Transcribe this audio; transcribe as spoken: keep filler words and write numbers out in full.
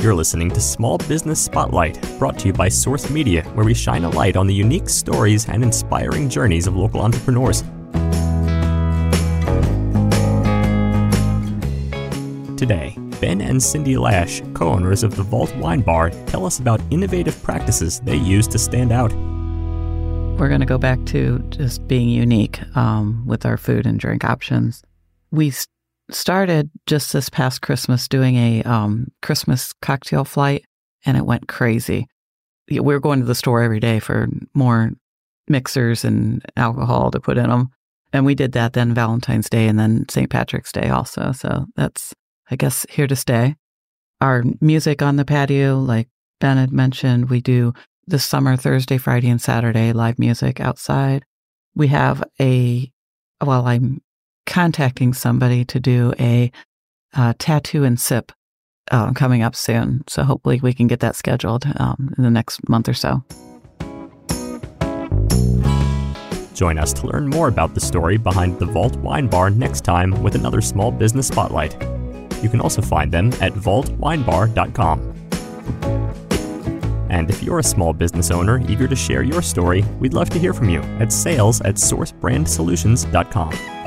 You're listening to Small Business Spotlight, brought to you by Source Media, where we shine a light on the unique stories and inspiring journeys of local entrepreneurs. Today, Ben and Cindy Lash, co-owners of the Vault Wine Bar, tell us about innovative practices they use to stand out. We're going to go back to just being unique um, with our food and drink options. We st- started just this past Christmas doing a um, Christmas cocktail flight, and it went crazy. We were going to the store every day for more mixers and alcohol to put in them. And we did that then Valentine's Day and then Saint Patrick's Day also. So that's, I guess, here to stay. Our music on the patio, like Ben had mentioned, we do this summer, Thursday, Friday, and Saturday, live music outside. We have a, well, I'm contacting somebody to do a uh, tattoo and sip uh, coming up soon. So hopefully we can get that scheduled um, in the next month or so. Join us to learn more about the story behind the Vault Wine Bar next time with another Small Business Spotlight. You can also find them at vault wine bar dot com. And if you're a small business owner eager to share your story, we'd love to hear from you at sales at source brand solutions dot com.